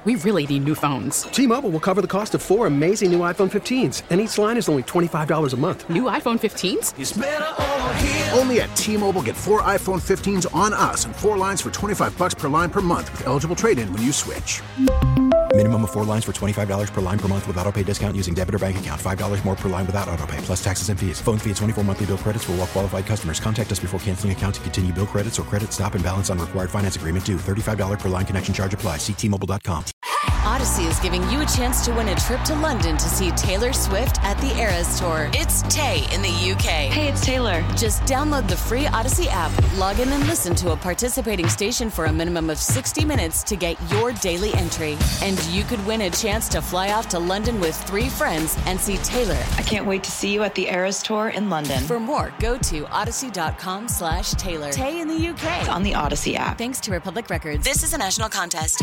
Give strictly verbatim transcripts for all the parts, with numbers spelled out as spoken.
we really need new phones. T-Mobile will cover the cost of four amazing new iPhone fifteens, and each line is only twenty-five dollars a month. New iPhone fifteens? It's better over here. Only at T-Mobile, get four iPhone fifteens on us and four lines for twenty-five dollars per line per month with eligible trade-in when you switch. Minimum of four lines for twenty-five dollars per line per month with autopay discount using debit or bank account. five dollars more per line without autopay, plus taxes and fees. Phone fee at twenty-four monthly bill credits for well-qualified customers. Contact us before canceling account to continue bill credits or credit stop and balance on required finance agreement due. thirty-five dollars per line connection charge applies. See T Mobile dot com. Odyssey is giving you a chance to win a trip to London to see Taylor Swift at the Eras Tour. It's Tay in the U K. Hey, it's Taylor. Just download the free Odyssey app, log in and listen to a participating station for a minimum of sixty minutes to get your daily entry. And you could win a chance to fly off to London with three friends and see Taylor. I can't wait to see you at the Eras Tour in London. For more, go to odyssey.com slash Taylor. Tay in the U K. It's on the Odyssey app. Thanks to Republic Records. This is a national contest.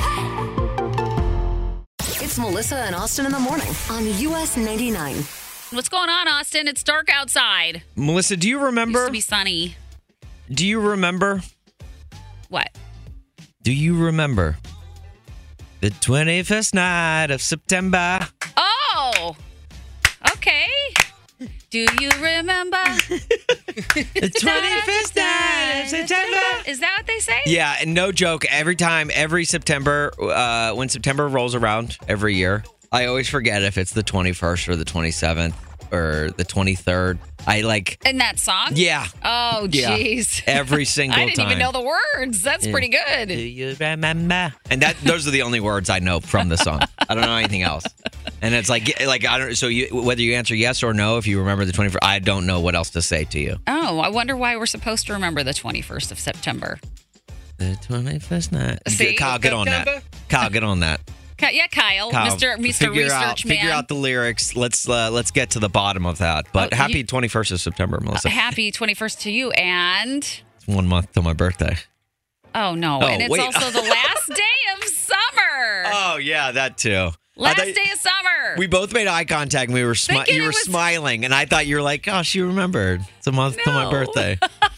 It's Melissa and Austin in the morning on U S ninety-nine. What's going on, Austin? It's dark outside. Melissa, do you remember? Used to be sunny. Do you remember? What? Do you remember the twenty-first night of September? Oh, okay. Do you remember? The twenty-first night of September. Is that what they say? Yeah, and no joke. Every time, every September, uh, when September rolls around every year, I always forget if it's the twenty-first or the twenty-seventh or the twenty-third. I like... In that song? Yeah. Oh, jeez. Yeah. Every single time. I didn't time. even know the words. That's Yeah. pretty good. Do you remember? And that those are the only words I know from the song. I don't know anything else. And it's like, like I don't. So you, whether you answer yes or no, if you remember the twenty-first, I don't know what else to say to you. Oh, I wonder why we're supposed to remember the twenty-first of September. The twenty-first night. See? Kyle, get on that. Kyle, get on that. Yeah, Kyle, Kyle Mister Mister figure Research out, Man. Figure out the lyrics. Let's uh, let's get to the bottom of that. But Oh, happy you- twenty-first of September, Melissa. Uh, happy twenty-first to you, and It's one month till my birthday. oh no, Oh, and it's wait. also the last day of summer. Oh yeah, that too. last I thought- day of summer. We both made eye contact and we were smi- Thinking you it were was- smiling and I thought you were like, oh, she remembered. It's a month till my No. birthday.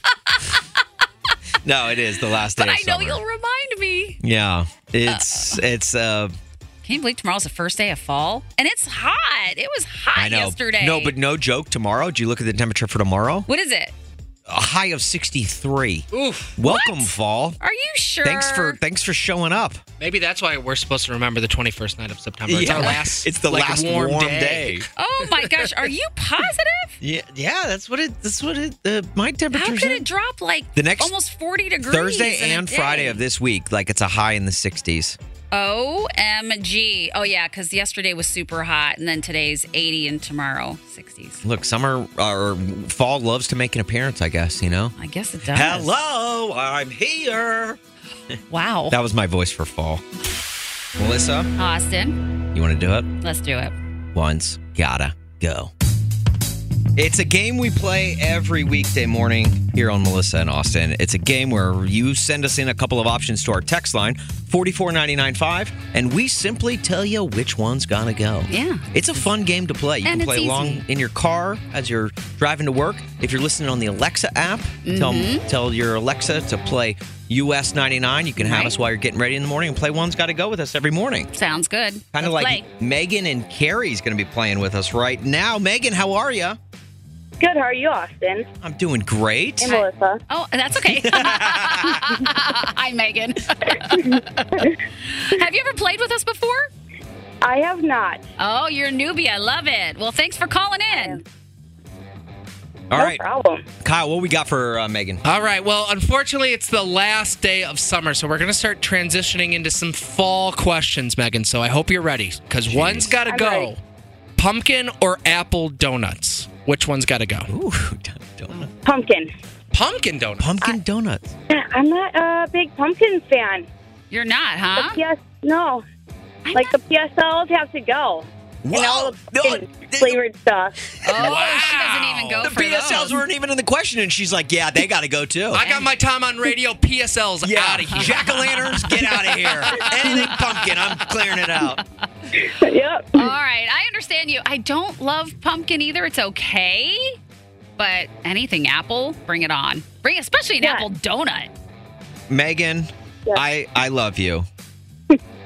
No, it is the last day but of I know summer. you'll remind me. Yeah, it's it's uh Can you believe tomorrow's the first day of fall? And it's hot. It was hot I know. yesterday. No, but no joke. Tomorrow, did you look at the temperature for tomorrow? What is it? A high of sixty-three. Oof. Welcome, What? fall. Are you sure? Thanks for thanks for showing up. Maybe that's why we're supposed to remember the twenty-first night of September. It's Yeah. our last. It's the like, last warm, warm day. day. Oh my gosh, are you positive? Yeah, yeah, that's what it. That's what it. Uh, my temperature. How could it drop like The next- almost forty degrees? Thursday in a and day? Friday of this week, like it's a high in the sixties. O M G. Oh, yeah, because yesterday was super hot, and then today's eighty, and tomorrow sixties. Look, summer or fall loves to make an appearance, I guess, you know? I guess it does. Hello, I'm here. Wow. That was my voice for fall. Melissa, Austin, you want to do it? let's do it. Once, gotta go. It's a game we play every weekday morning here on Melissa and Austin. It's a game where you send us in a couple of options to our text line, four four nine nine five, and we simply tell you which one's gotta go. Yeah. It's a fun game to play. You And can play it's along easy. in your car as you're driving to work. If you're listening on the Alexa app, Mm-hmm. tell, tell your Alexa to play U S ninety-nine. You can have Right. us while you're getting ready in the morning and play One's Gotta Go with us every morning. Sounds good. Kind of Let's like play. Megan and Carrie's going to be playing with us right now. Megan, how are you? Good. How are you, Austin? I'm doing great. Hey, Melissa. Oh, that's okay. Hi, Megan. Have you ever played with us before? I have not. Oh, you're a newbie. I love it. Well, thanks for calling in. All no right, problem. Kyle, what we got for uh, Megan? All right. Well, unfortunately, it's the last day of summer, so we're going to start transitioning into some fall questions, Megan. So I hope you're ready, because one's got to I'm go. ready. Pumpkin or apple donuts? Which one's got to go? Ooh, donut. Pumpkin. Pumpkin donuts. Pumpkin donuts. I'm not a big pumpkin fan. You're not, The huh? P S no. I'm like not- the P S Ls have to go. And all the No, pumpkin they- flavored stuff. Oh, she doesn't even go The for P S Ls those. weren't even in the question, and she's like, yeah, they got to go too. I got my time on radio. P S L's yeah, out of here. jack-o'-lanterns, get out of here. Anything pumpkin, I'm clearing it out. Yep. All right, I understand you. I don't love pumpkin either. It's okay, but anything apple, bring it on. Bring, especially an Yeah. apple donut. Megan, Yes. I, I love you.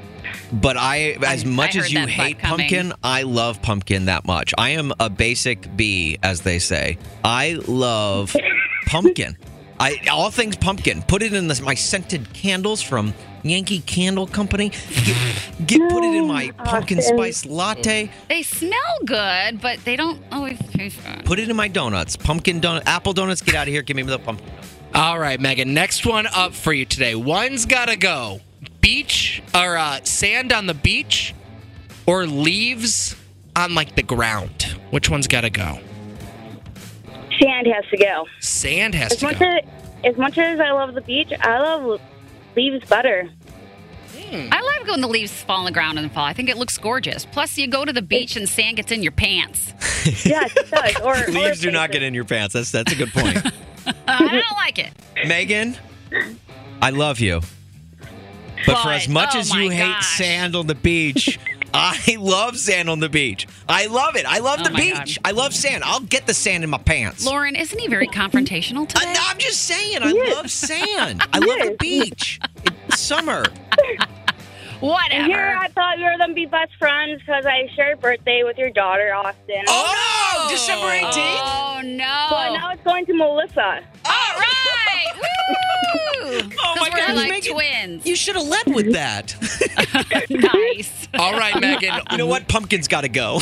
But I, as I- much I as heard you that hate butt coming. pumpkin, I love pumpkin that much. I am a basic B, as they say. I love pumpkin. I all things pumpkin. Put it in this, my scented candles from Yankee Candle Company. Get, get put it in my pumpkin spice latte. They smell good, but they don't always taste good. Put it in my donuts. Pumpkin donut, apple donuts. Get out of here. Give me the pumpkin. All right, Megan. Next one up for you today. One's got to go. Beach or uh, sand on the beach or leaves on like the ground. Which one's got to go? Sand has to go. Sand has As to much go. as, as much as I love the beach, I love leaves better. I love when the leaves fall on the ground in the fall. I think it looks gorgeous. Plus, you go to the beach and sand gets in your pants. Yes, it does. Or, Leaves or do not get in your pants. That's that's a good point. I don't like it. Megan, I love you. But for But, as much oh as you my hate gosh. sand on the beach, I love sand on the beach. I love it. I love Oh the my beach. God. I love sand. I'll get the sand in my pants. Lauren, isn't he very confrontational Uh, today? no, I'm just saying. I love sand. I love the beach. It's summer. Whatever. And here I thought we were going to be best friends because I share a birthday with your daughter, Austin. Oh, no! December eighteenth? Oh, no. But now it's going to Melissa. All right. Woo! Oh, my 'Cause we're gosh, like Megan. twins. You should have led with that. Nice. All right, Megan. You know what? Pumpkin's got to go.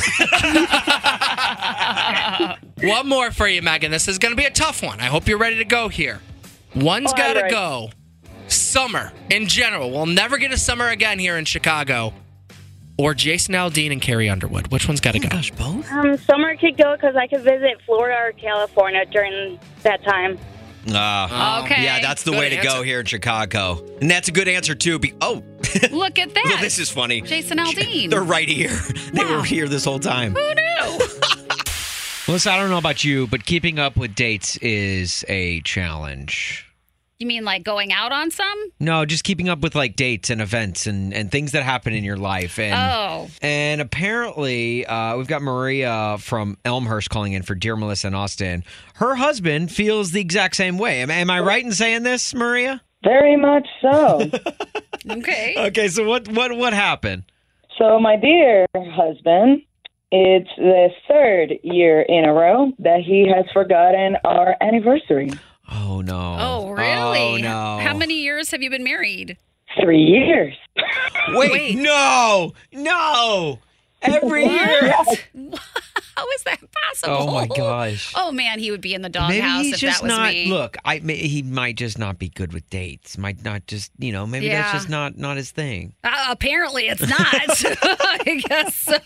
One more for you, Megan. This is going to be a tough one. I hope you're ready to go here. One's Oh, got to I'm ready. go. Summer in general. We'll never get a summer again here in Chicago. Or Jason Aldean and Carrie Underwood. Which one's got to go? Gosh, both? Um, summer could go because I could visit Florida or California during that time. Uh, Okay. Yeah, that's the Good way to go answer. here in Chicago. And that's a good answer, too. Be- oh, Look at that. well, this is funny. Jason Aldean. They're right here. They were here this whole time. Who knew? Melissa, I don't know about you, but keeping up with dates is a challenge. You mean like going out on some? No, just keeping up with like dates and events and, and things that happen in your life. And Oh. and apparently, uh, we've got Maria from Elmhurst calling in for Dear Melissa and Austin. Her husband feels the exact same way. Am, am I right in saying this, Maria? Very much so. Okay. Okay, so what what what happened? So, my dear husband, it's the third year in a row that he has forgotten our anniversary. Oh no! Oh, really? Oh no! How many years have you been married? Three years. Wait, Wait. no, no! Every year. How is that possible? Oh my gosh! Oh man, he would be in the Maybe doghouse he's if just that was not. me. Look, I may, he might just not be good with dates. Might not just, you know, maybe Yeah. that's just not not his thing. Uh, apparently, it's not. I guess so.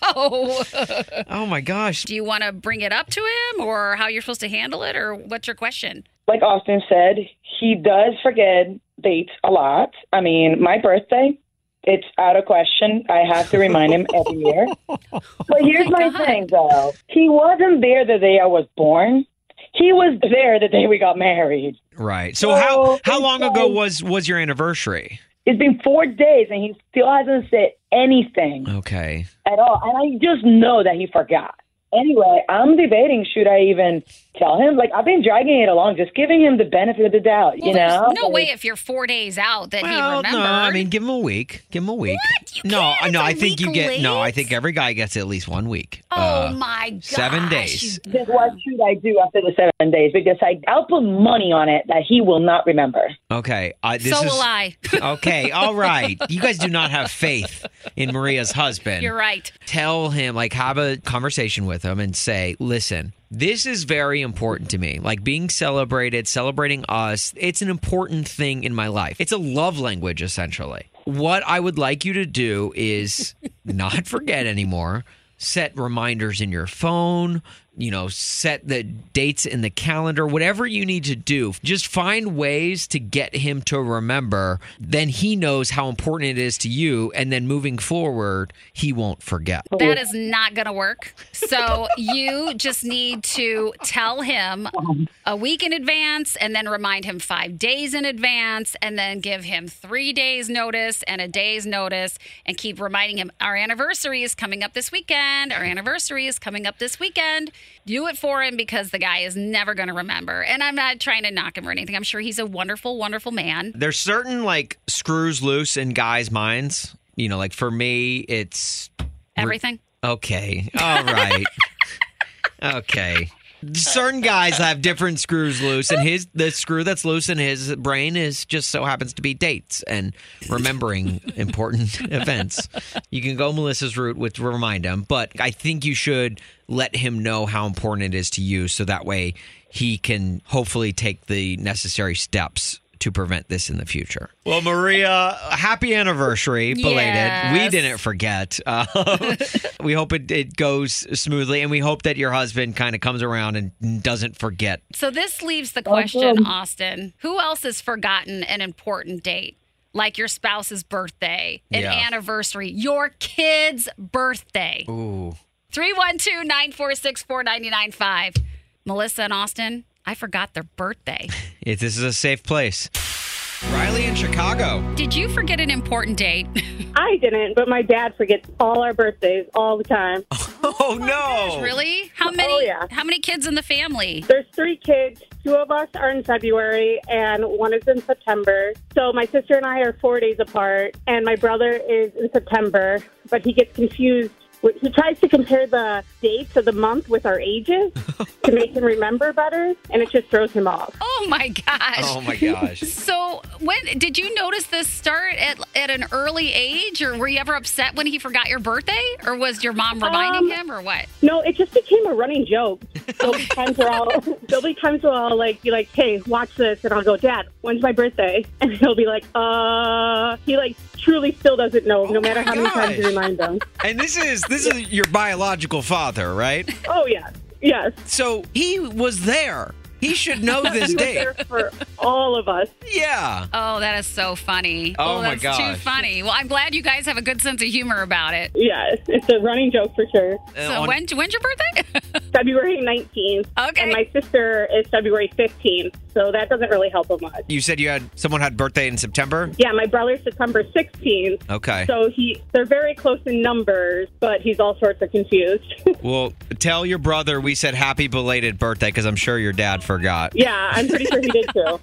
Oh my gosh! Do you want to bring it up to him, or how you're supposed to handle it, or what's your question? Like Austin said, he does forget dates a lot. I mean, my birthday, it's out of question. I have to remind him every year. But here's Oh my my God. thing, though. He wasn't there the day I was born. He was there the day we got married. Right. So Oh, how how long okay. ago was was your anniversary? It's been four days, and he still hasn't said anything Okay. at all. And I just know that he forgot. Anyway, I'm debating, should I even tell him? Like, I've been dragging it along, just giving him the benefit of the doubt, you Well, there's know? no way if you're four days out that he Well, remembered. no, I mean, give him a week. Give him a week. What? You no, can't. no, It's I a think you week get. No, I late? think every guy gets at least one week. Oh Uh, my god! seven days. Then what should I do after the seven days? Because I, I'll put money on it that he will not remember. Okay. Uh, this So is, will I. Okay. All right. You guys do not have faith in Maria's husband. You're right. Tell him, like, have a conversation with him and say, listen, this is very important to me. Like, being celebrated, celebrating us, it's an important thing in my life. It's a love language, essentially. What I would like you to do is not forget anymore. Set reminders in your phone, you know, set the dates in the calendar, whatever you need to do. Just find ways to get him to remember. Then he knows how important it is to you. And then moving forward, he won't forget. That is not going to work. So you just need to tell him a week in advance and then remind him five days in advance and then give him three days notice and a day's notice and keep reminding him our anniversary is coming up this weekend. Our anniversary is coming up this weekend. Do it for him because the guy is never going to remember. And I'm not trying to knock him or anything. I'm sure he's a wonderful, wonderful man. There's certain like screws loose in guys' minds You know, like for me, it's Everything? Okay. All right. Okay. Certain guys have different screws loose, and his the screw that's loose in his brain is just so happens to be dates and remembering important events. You can go Melissa's route with remind him, but I think you should let him know how important it is to you, so that way he can hopefully take the necessary steps to prevent this in the future. Well, Maria, happy anniversary, belated. Yes. We didn't forget. Uh, we hope it, it goes smoothly, and we hope that your husband kind of comes around and doesn't forget. So this leaves the question, Austin, who else has forgotten an important date? Like your spouse's birthday, an Yeah. anniversary, your kid's birthday. Ooh. three one two, nine four six, four nine nine five. Melissa and Austin, I forgot their birthday. If this is a safe place. Riley in Chicago. Did you forget an important date? I didn't, but my dad forgets all our birthdays all the time. Oh, no. Really? How many? Oh, yeah. How many kids in the family? There's three kids. Two of us are in February, and one is in September. So my sister and I are four days apart, and my brother is in September, but he gets confused. He tries to compare the dates of the month with our ages to make him remember better, and it just throws him off. Oh my gosh! Oh my gosh! So, when did you notice this start at at an early age, or were you ever upset when he forgot your birthday, or was your mom reminding Um, him, or what? No, it just became a running joke. There'll be times where I'll, there'll be times where I'll like be like, "Hey, watch this," and I'll go, "Dad, when's my birthday?" And he'll be like, "Uh," he like truly still doesn't know, no matter how many times you remind him. And this is this is your biological father, right? Oh yeah, yes. So he was there. He should know this He was date. there for all of us. Yeah. Oh, that is so funny. Oh, my that's gosh. too funny. Well, I'm glad you guys have a good sense of humor about it. Yes, it's a running joke for sure. So when when's your birthday? February nineteenth. Okay. And my sister is February fifteenth, so that doesn't really help him much. You said you had someone had birthday in September? Yeah, my brother's September sixteenth. Okay. So he they're very close in numbers, but he's all sorts of confused. Well, tell your brother we said happy belated birthday because I'm sure your dad forgot. Yeah, I'm pretty sure he did too.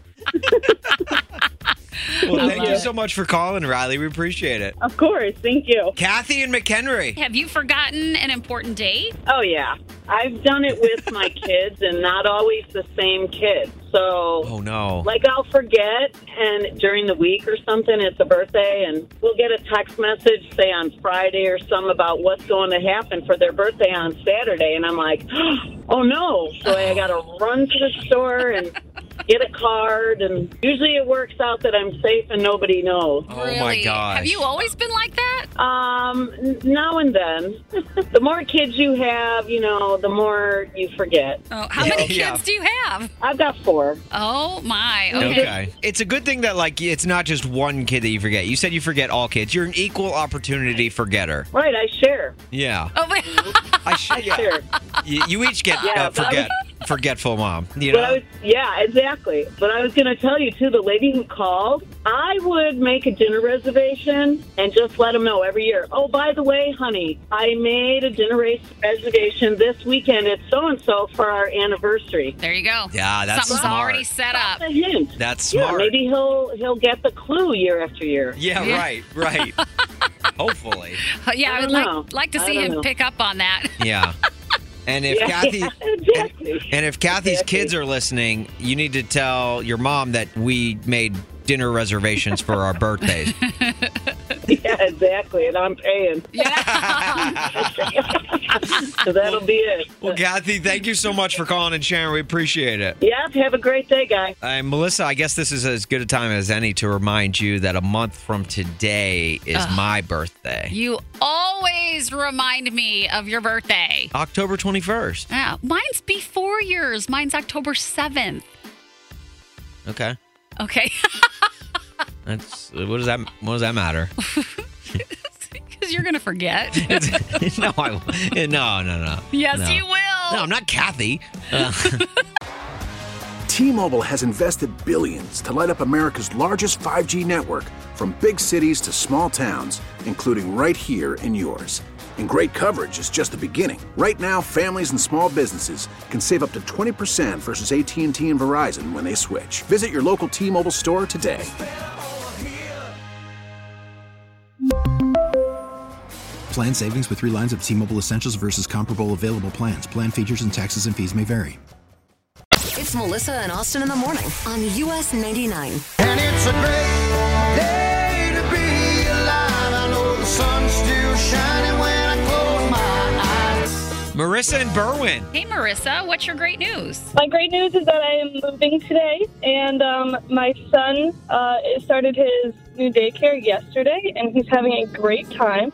Well, thank you so much for calling, Riley. We appreciate it. Of course. Thank you. Kathy and McHenry. Have you forgotten an important date? Oh, yeah. I've done it with my kids and not always the same kids. So, Oh, no. like, I'll forget, and during the week or something, it's a birthday, and we'll get a text message, say on Friday or some about what's going to happen for their birthday on Saturday. And I'm like, oh, no. So I got to run to the store and get a card, and usually it works out that I'm safe and nobody knows. Oh, my gosh. Have you always been like that? Um, n- now and then. The more kids you have, you know, the more you forget. Oh, how many kids Yeah. do you have? I've got four. Oh, my. Okay. Okay. It's a good thing that, like, it's not just one kid that you forget. You said you forget all kids. You're an equal opportunity forgetter. Right, I share. Yeah. Oh, but- I sh- yeah. Share. You, you each get Yeah, uh, but I forget forgetful mom. You But I know? was, yeah, exactly. But I was going to tell you, too, the lady who called, I would make a dinner reservation and just let them know every year. Oh, by the way, honey, I made a dinner res- reservation this weekend at so-and-so for our anniversary. There you go. Yeah, that's Something's smart. already set up. A hint. That's Yeah, smart. maybe he'll he'll get the clue year after year. Yeah, Yeah. right, right. Hopefully. Uh, Yeah, I, I would don't know. like like to I see don't him know. pick up on that. Yeah. And if Yeah, Kathy yeah, exactly. and, and if Kathy's Exactly. kids are listening, you need to tell your mom that we made dinner reservations for our birthdays. Yeah, exactly. And I'm paying. So that'll be it. Well, Kathy, thank you so much for calling and sharing. We appreciate it. Yeah, have a great day, guys. Uh, Melissa, I guess this is as good a time as any to remind you that a month from today is Ugh. my birthday. You always remind me of your birthday. October twenty-first. Yeah, mine's before yours. Mine's October seventh. Okay. Okay. That's what does that what does that matter? Because you're going to forget. no, I won't. no, no, no. Yes, no. you will. No, I'm not Kathy. Uh, T-Mobile has invested billions to light up America's largest five G network, from big cities to small towns, including right here in yours. And great coverage is just the beginning. Right now, families and small businesses can save up to twenty percent versus A T and T and Verizon when they switch. Visit your local T-Mobile store today. Plan savings with three lines of T-Mobile Essentials versus comparable available plans. Plan features and taxes and fees may vary. It's Melissa and Austin in the morning on U S ninety-nine. And it's a great day to be alive. I know the sun's still shining when I close my eyes. Marissa and Berwyn. Hey, Marissa, what's your great news? My great news is that I am moving today, and um, my son uh, started his new daycare yesterday, and he's having a great time.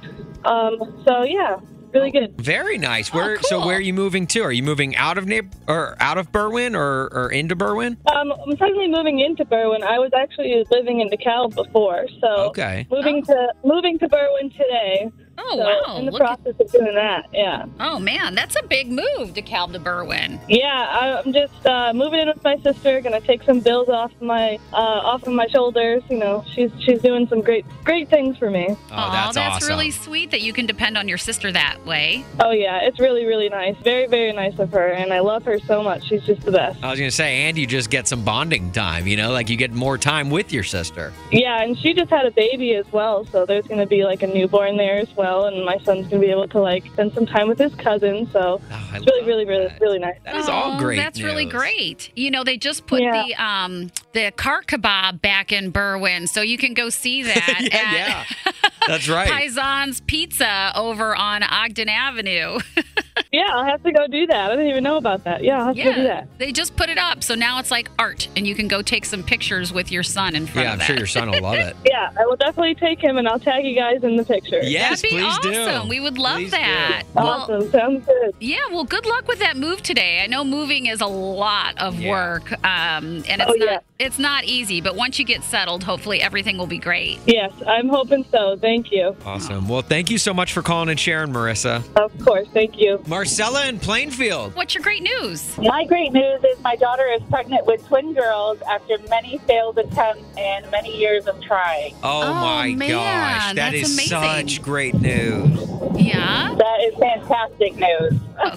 Um, so, yeah. Really good. Very nice. Where? Oh, cool. So where are you moving to? Are you moving out of Na- or out of Berwyn or, or into Berwyn? Um, I'm technically moving into Berwyn. I was actually living in DeKalb before, so Okay. moving to moving to Berwyn today. Oh, So, wow. In the Look process of doing that, yeah. Oh, man, that's a big move, DeKalb to Berwyn. Yeah, I'm just uh, moving in with my sister. Gonna take some bills off my uh, off of my shoulders. You know, she's she's doing some great great things for me. Oh, that's, that's awesome. really sweet that you can depend on your sister that way. Oh yeah, it's really really nice. Very very nice of her, and I love her so much. She's just the best. I was going to say, and you just get some bonding time, you know, like you get more time with your sister. Yeah, and she just had a baby as well, so there's gonna be like a newborn there as well, and my son's gonna be able to like spend some time with his cousin. So Oh, I it's really love really really that. really nice. That is all Oh, great That's really news. great. You know, they just put Yeah. the um the car kebab back in Berwyn, so you can go see that yeah, at yeah. That's right. Paisan's Pizza over on Ogden Avenue. Yeah, I'll have to go do that. I didn't even know about that. Yeah, I'll have to go do that. They just put it up, so now it's like art, and you can go take some pictures with your son in front Yeah, of I'm that. sure your son will love it. Yeah, I will definitely take him, and I'll tag you guys in the picture. Yes, That'd be please awesome. do. We would love Please that. do. Awesome. Sounds good. Yeah, well, good luck with that move today. I know moving is a lot of Yeah. work, um, and it's Oh, not yeah. it's not easy. But once you get settled, hopefully everything will be great. Yes, I'm hoping so. Thank you. Awesome. Well, thank you so much for calling and sharing, Marissa. Of course. Thank you. Marcella in Plainfield. What's your great news? My great news is my daughter is pregnant with twin girls after many failed attempts and many years of trying. Oh, Oh, my man, gosh. That that's is amazing. such great news. Yeah. That is fantastic news.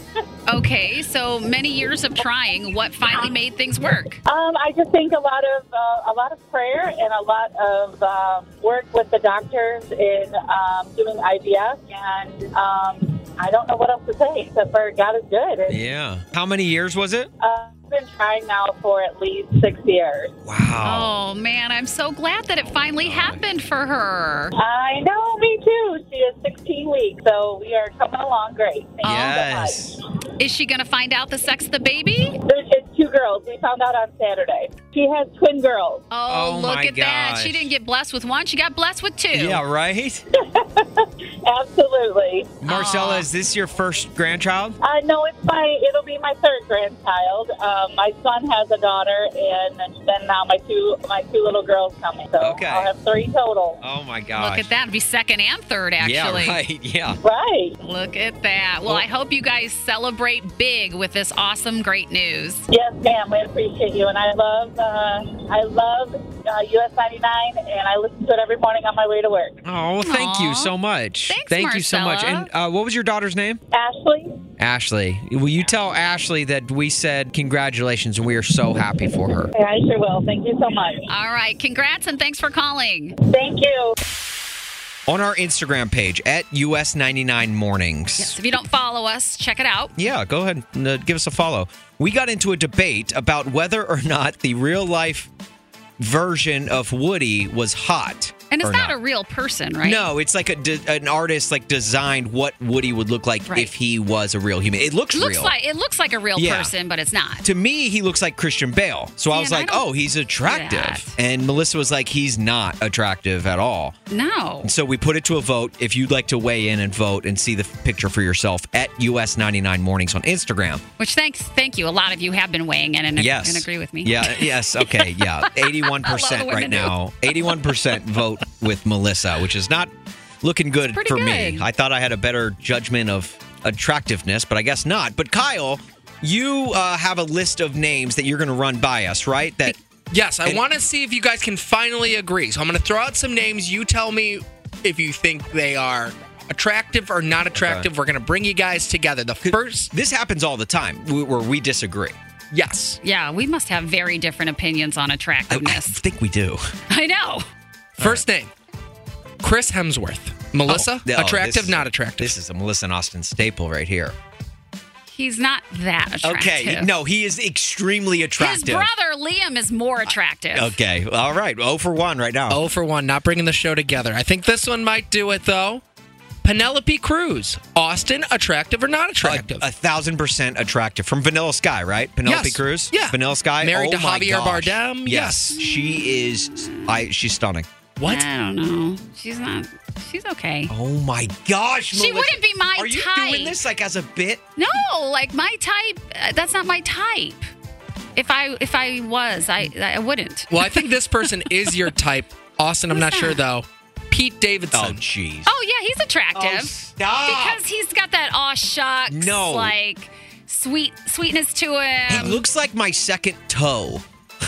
Okay, so many years of trying. What finally made things work? Um, I just think a lot of uh, a lot of prayer and a lot of um, work with the doctors in um, doing I V F, and um, I don't know what else to say except for God is good. And, Yeah. How many years was it? uh, I've been trying now for at least six years. Wow. Oh man, I'm so glad that it finally happened for her. I know, me too. She is sixteen weeks, so we are coming along great. Thank Yes. you so much. Is she gonna find out the sex of the baby? There's it's two girls. We found out on Saturday. She has twin girls. Oh, Oh, look my at that. gosh. She didn't get blessed with one, she got blessed with two. Yeah, right? Absolutely. Marcella, is this your first grandchild? Uh, no, it's my. It'll be my third grandchild. Um, my son has a daughter, and then now my two my two little girls coming. So Okay. I'll have three total. Oh, my gosh. Look at that. It'd be second and third, actually. Yeah, right. Yeah. Right. Look at that. Well, Well- I hope you guys celebrate big with this awesome, great news. Yes, ma'am. We appreciate you, and I love uh, I love uh, U S ninety-nine, and I listen to it every morning on my way to work. Oh, well, thank you Aw. so much. Thanks, thank you so much. Marcella. And uh, what was your daughter's name? Ashley. Ashley. Will you tell Ashley that we said congratulations and we are so happy for her? Yeah, I sure will. Thank you so much. All right. Congrats and thanks for calling. Thank you. On our Instagram page at U S ninety-nine Mornings. Yes, if you don't follow us, check it out. Yeah, go ahead and uh, give us a follow. We got into a debate about whether or not the real life version of Woody was hot. And it's or not, a real person, right? No, it's like a de- an artist like designed what Woody would look like Right. if he was a real human. It looks, It looks real. like it looks like a real Yeah. person, but it's not. To me, he looks like Christian Bale. So I See, was and I like, don't oh, he's that. attractive. And Melissa was like, he's not attractive at all. No. And so we put it to a vote. If you'd like to weigh in and vote and see the f- picture for yourself at U S ninety-nine Mornings on Instagram. Which thanks, thank you. A lot of you have been weighing in and, Yes. and agree with me. Yeah, yes, okay, yeah. eighty-one percent A lot of right women do. now. eighty-one percent vote with Melissa, which is not looking good Pretty for good. me. I thought I had a better judgment of attractiveness, but I guess not. But Kyle, you uh, have a list of names that you're going to run by us, right? That Yes, I And- want to see if you guys can finally agree. So I'm going to throw out some names. You tell me if you think they are attractive or not attractive. Okay. We're going to bring you guys together. The first, this happens all the time wh- where we disagree. yes. Yeah, we must have very different opinions on I, I attractiveness. think we do. I know. First name, Chris Hemsworth. Melissa, Oh, no, attractive, this- not attractive? This is a Melissa and Austin staple right here. He's not that attractive. Okay, no, he is extremely His attractive. brother Liam is more attractive. Okay, all right. oh for one right now. Oh for one, not bringing the show together. I think this one might do it, though. Penelope Cruz. Austin, attractive or not attractive? A, a thousand percent attractive. From Vanilla Sky, right? Penelope Yes. Cruz? Yeah. Vanilla Sky? Married oh to my Javier gosh. Bardem? Yes. Yes. She is, I. she's stunning. What? I don't know. She's not. She's okay. Oh my gosh, She Melissa. wouldn't be my Are you type. doing this like as a bit? No, like my type. Uh, that's not my type. If I if I was, I I wouldn't. Well, I think this person is your type. Austin, I'm not sure, though. Pete Davidson. Oh, jeez. Oh yeah, he's attractive. Oh, stop. Because he's got that aw shucks, No. like sweet sweetness to him. He looks like my second toe.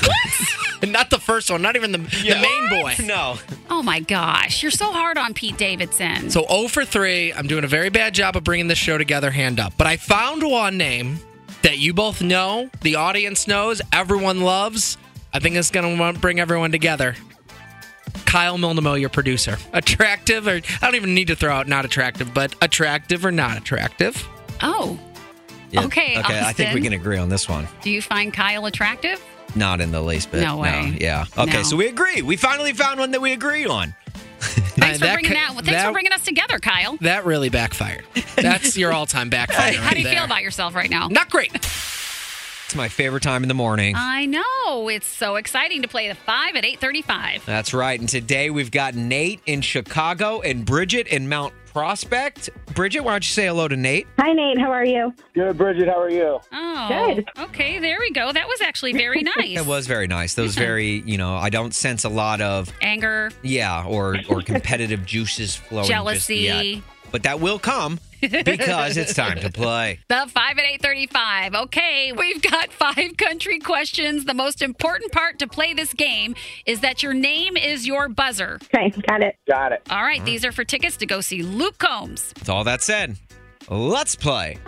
Not the first one, not even the, the main boy. No. Oh my gosh, you're so hard on Pete Davidson. So oh for three. I'm doing a very bad job of bringing this show together, hand up. But I found one name that you both know, the audience knows, everyone loves. I think it's going to bring everyone together. Kyle Milnamo, your producer. Attractive, or I don't even need to throw out not attractive, but attractive or not attractive? Oh, Yeah, Okay, Okay, I think we Austin. can agree on this one. do you find Kyle attractive? Not in the least bit. No way. yeah. Okay, No. so we agree. We finally found one that we agree on. Thanks for that bringing could- that. Thanks that- for bringing us together, Kyle. That really backfired. That's your all-time backfire. How do you right feel there. about yourself right now? Not great. It's my favorite time in the morning. I know. It's so exciting to play the five at eight thirty-five. That's right. And today we've got Nate in Chicago and Bridget in Mount Prospect. Bridget, why don't you say hello to Nate? Hi, Nate. How are you? Good, Bridget. How are you? Oh, Good. Okay, there we go. That was actually very nice. That was very nice. That was very, you know, I don't sense a lot of, Anger, yeah, or or competitive juices flowing jealousy. just yet. But that will come because it's time to play. The five at eight thirty-five. Okay, we've got five country questions. The most important part to play this game is that your name is your buzzer. Okay, got it. Got it. All right, these are for tickets to go see Luke Combs. With all that said, let's play.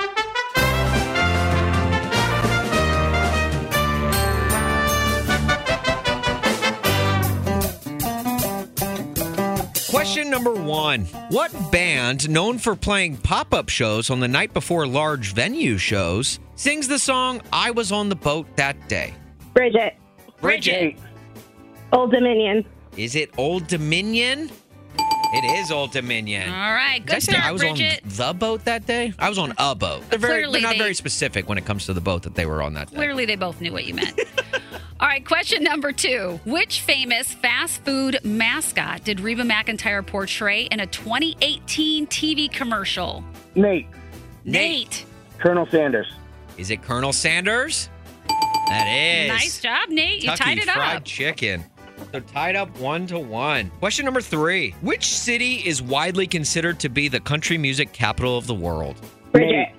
Question number one. What band, known for playing pop-up shows on the night before large venue shows, sings the song I Was on the Boat That Day? Bridget. Bridget. Old Dominion. Is it Old Dominion? It is Old Dominion. All right, Did I good say start, I was Bridget. on the boat that day? I was on a boat. They're, very, Clearly they're not they- very specific when it comes to the boat that they were on that day. Clearly, they both knew what you meant. All right, question number two. Which famous fast food mascot did Reba McEntire portray in a twenty eighteen T V commercial? Nate. Nate. Colonel Sanders. Is it Colonel Sanders? That is. Nice job, Nate. You Kentucky tied it Fried up. Chicken. So tied up one to one. Question number three. Which city is widely considered to be the country music capital of the world? Bridget.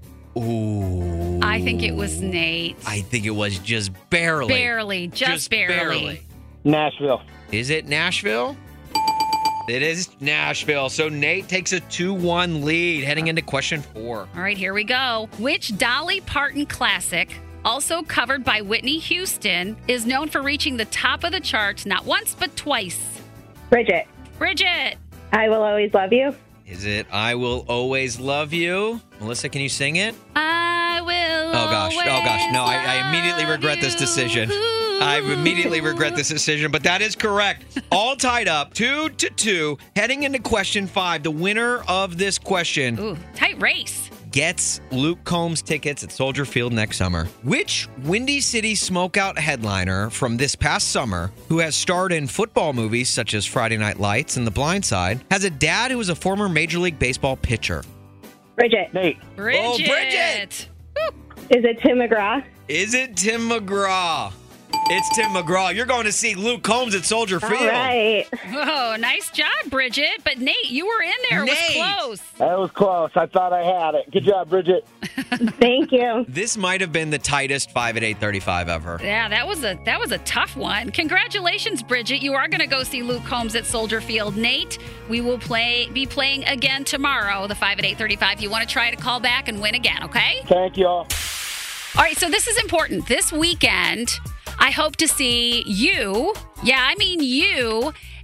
Ooh. I think it was Nate. I think it was just barely. Barely, just, barely. Nashville. Is it Nashville? It is Nashville. So Nate takes a two one lead heading into question four. All right, here we go. Which Dolly Parton classic, also covered by Whitney Houston, is known for reaching the top of the charts not once but twice? Bridget. Bridget. I Will Always Love You. Is it I Will Always Love You? Melissa, can you sing it? I will. Oh gosh, oh gosh. No, I, I immediately regret this decision. I immediately regret this decision, but that is correct. All tied up, two to two. Heading into question five, the winner of this question Ooh, tight race. gets Luke Combs tickets at Soldier Field next summer. Which Windy City Smokeout headliner from this past summer, who has starred in football movies such as Friday Night Lights and The Blind Side, has a dad who was a former Major League Baseball pitcher? Bridget. Nate. Bridget. Oh, Bridget. Is it Tim McGraw? Is it Tim McGraw? It's Tim McGraw. You're going to see Luke Combs at Soldier All Field. right. Oh, nice job, Bridget. But Nate, you were in there. It was Nate. close. That was close. I thought I had it. Good job, Bridget. Thank you. This might have been the tightest five at eight thirty-five ever. Yeah, that was a that was a tough one. Congratulations, Bridget. You are going to go see Luke Combs at Soldier Field. Nate, we will play be playing again tomorrow, the five at eight thirty-five. If you want to try to call back and win again, okay? Thank you all. All right, so this is important. This weekend, I hope to see you, yeah, I mean you,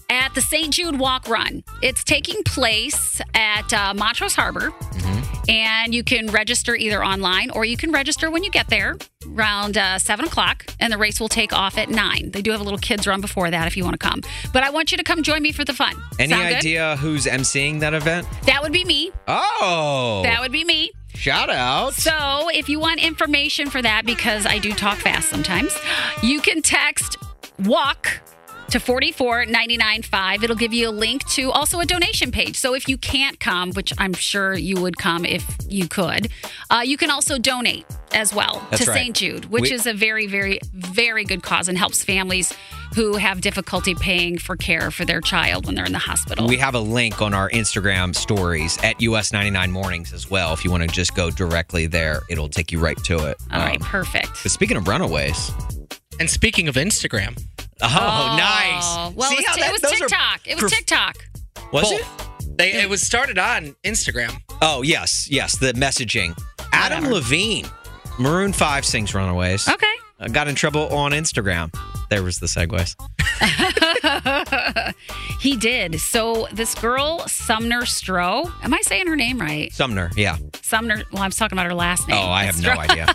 at the Saint Jude Walk Run. It's taking place at uh, Montrose Harbor. Mm-hmm. And you can register either online or you can register when you get there around uh, seven o'clock. And the race will take off at nine. They do have a little kids run before that if you want to come. But I want you to come join me for the fun. Any Sound good? idea who's emceeing that event? That would be me. Oh. That would be me. Shout out. So if you want information for that, because I do talk fast sometimes, you can text WALK to four four nine nine five. It'll give you a link to also a donation page. So if you can't come, which I'm sure you would come if you could, uh, you can also donate as well That's to right. Saint Jude, which We- is a very, very, very good cause and helps families who have difficulty paying for care for their child when they're in the hospital. We have a link on our Instagram stories at U S ninety-nine Mornings as well. If you want to just go directly there, it'll take you right to it. All right, perfect. But speaking of runaways. And speaking of Instagram. Oh, nice. Well, See it was, how t- that- it was those are TikTok. It was prof- TikTok. Was Both. it? They, it was started on Instagram. Oh, yes. Yes, the messaging. Adam Whatever. Levine, Maroon five sings Runaways. Okay. Uh, got in trouble on Instagram. There was the segues. He did. So this girl, Sumner Stroh, am I saying her name right? Sumner, yeah. Sumner, well, I was talking about her last name. Oh, I have It's no Stroh. idea.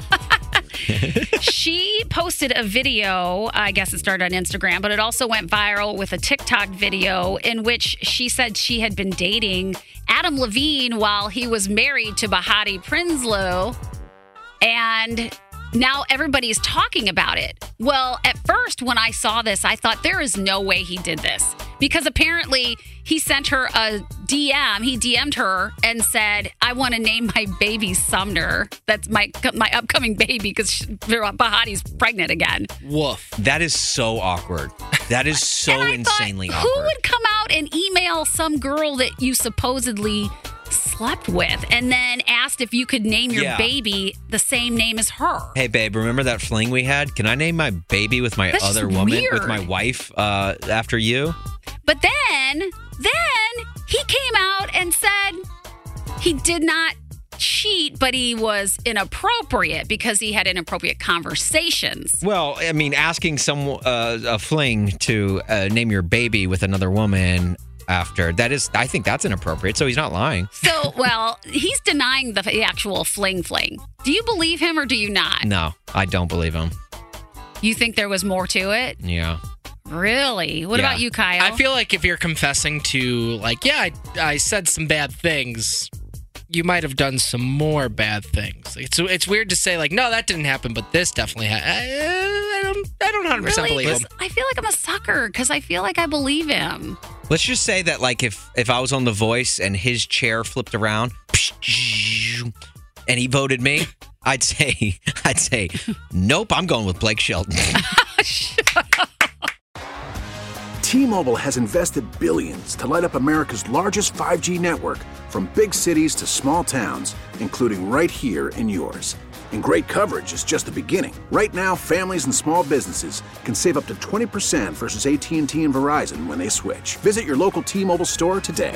She posted a video, I guess it started on Instagram, but it also went viral with a TikTok video in which she said she had been dating Adam Levine while he was married to Bahati Prinsloo. And now everybody's talking about it. Well, at first, when I saw this, I thought there is no way he did this because apparently he sent her a D M. He D M'd her and said, I want to name my baby Sumner. That's my my upcoming baby because Bahati's pregnant again. Woof. That is so awkward. That is so And I insanely thought, awkward. who would come out and email some girl that you supposedly slept with and then asked if you could name your Yeah. baby the same name as her? Hey, babe, remember that fling we had? Can I name my baby with my That's other just woman, weird. with my wife, uh, after you? But then, then he came out and said he did not cheat, but he was inappropriate because he had inappropriate conversations. Well, I mean, asking some uh, a fling to uh, name your baby with another woman after, that is, I think that's inappropriate. So he's not lying. So, well, he's denying the, the actual fling fling. Do you believe him or do you not? No, I don't believe him. You think there was more to it? Yeah. Really? What Yeah. about you, Kyle? I feel like if you're confessing to, like, yeah, I, I said some bad things, you might have done some more bad things. It's it's weird to say, like, no, that didn't happen, but this definitely happened. I, I don't, I don't one hundred percent Really? believe him. I feel like I'm a sucker because I feel like I believe him. Let's just say that, like, if if I was on The Voice and his chair flipped around and he voted me, I'd say, I'd say, nope, I'm going with Blake Shelton. T-Mobile has invested billions to light up America's largest five G network, from big cities to small towns, including right here in yours. And great coverage is just the beginning. Right now, families and small businesses can save up to twenty percent versus A T and T and Verizon when they switch. Visit your local T-Mobile store today.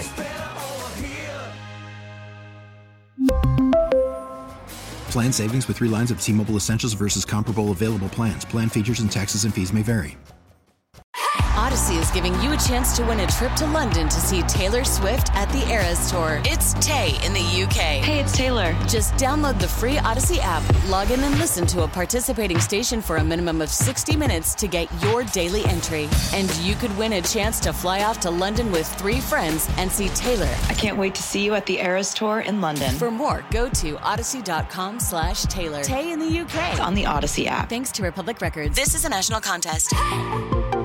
Plan savings with three lines of T-Mobile Essentials versus comparable available plans. Plan features and taxes and fees may vary. Odyssey is giving you a chance to win a trip to London to see Taylor Swift at the Eras Tour. It's Tay in the U K. Hey, it's Taylor. Just download the free Odyssey app, log in and listen to a participating station for a minimum of sixty minutes to get your daily entry. And you could win a chance to fly off to London with three friends and see Taylor. I can't wait to see you at the Eras Tour in London. For more, go to odyssey.com slash Taylor. Tay in the U K. On the Odyssey app. Thanks to Republic Records. This is a national contest.